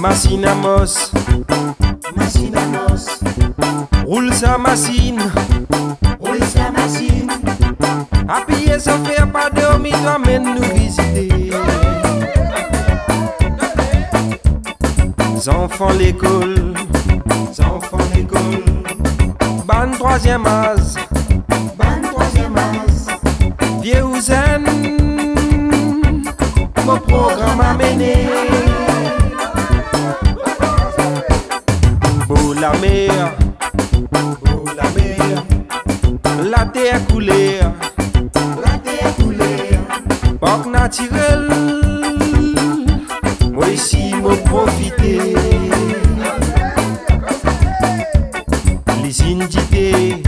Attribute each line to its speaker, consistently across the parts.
Speaker 1: Machine à mos,
Speaker 2: machine à noces,
Speaker 1: roule sa machine.
Speaker 2: roule sa machine,
Speaker 1: Appuyez sans faire pas dormir, t'amène nous visiter. Enfants l'école, ban troisième âge,
Speaker 2: ban troisième âge,
Speaker 1: vieux ouzen, mon programme a mené. Beau la mer, la terre coulée,
Speaker 2: la terre coulée,
Speaker 1: parc naturel, moi ici me profiter. Les indiqués,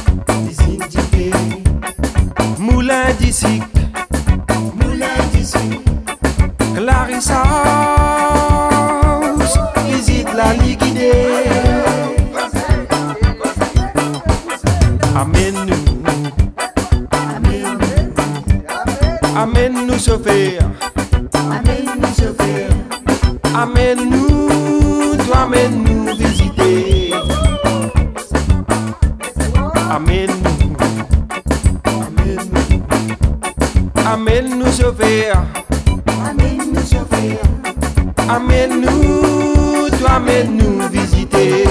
Speaker 1: moulin d'ici,
Speaker 2: moulin d'ici,
Speaker 1: Clarissa House, visite la liquidée. Amène-nous, amène-nous chauffeur,
Speaker 2: amène-nous chauffeur,
Speaker 1: amène-nous, toi amène-nous visiter. Amène-nous, amène-nous chauffeur,
Speaker 2: amène-nous chauffeur,
Speaker 1: amène-nous, toi amène-nous visiter.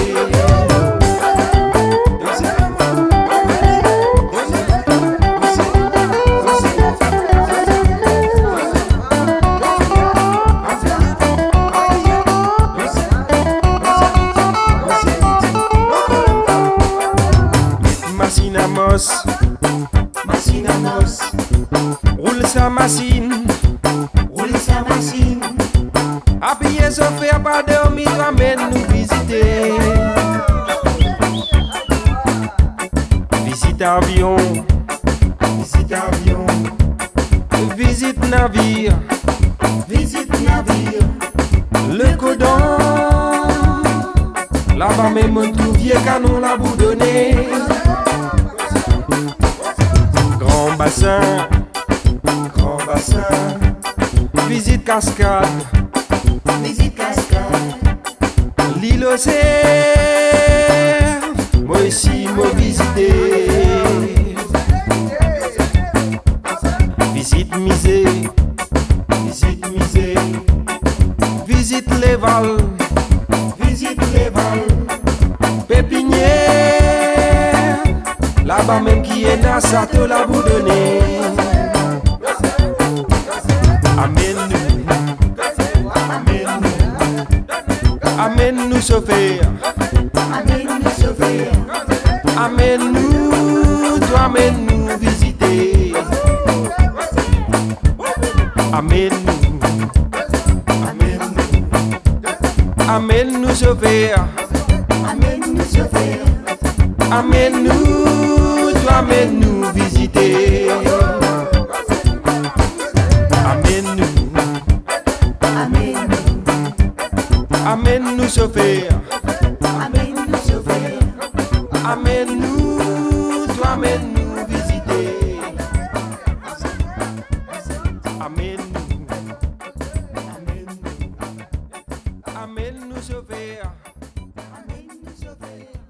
Speaker 1: Machine à mos,
Speaker 2: machine à noces,
Speaker 1: roule sa machine.
Speaker 2: roule sa machine,
Speaker 1: Appuyez sans faire pas dormir, amène-nous visiter. Visite avion, visite navire,
Speaker 2: visite navire,
Speaker 1: le codon. Là-bas même un tout vieux canon l'a boudonné. Grand bassin, visite cascade,
Speaker 2: visite cascade,
Speaker 1: l'île au cerf, moi aussi moi visiter. Visite musée, visite les vals, pépinière, là-bas même qui est dans sa te la boudonné. Amène-nous, amène-nous chauffeur,
Speaker 2: amène-nous chauffeur,
Speaker 1: amène-nous, toi amène-nous visiter. Amène-nous, amène-nous chauffeur,
Speaker 2: amène-nous chauffeur,
Speaker 1: amène-nous, toi amène-nous visiter. Amène-nous, amène-nous chauffeur,
Speaker 2: amène-nous chauffeur,
Speaker 1: amène-nous, toi amène-nous visiter. Amène-nous, amène-nous chauffeur,
Speaker 2: amène-nous chauffeur.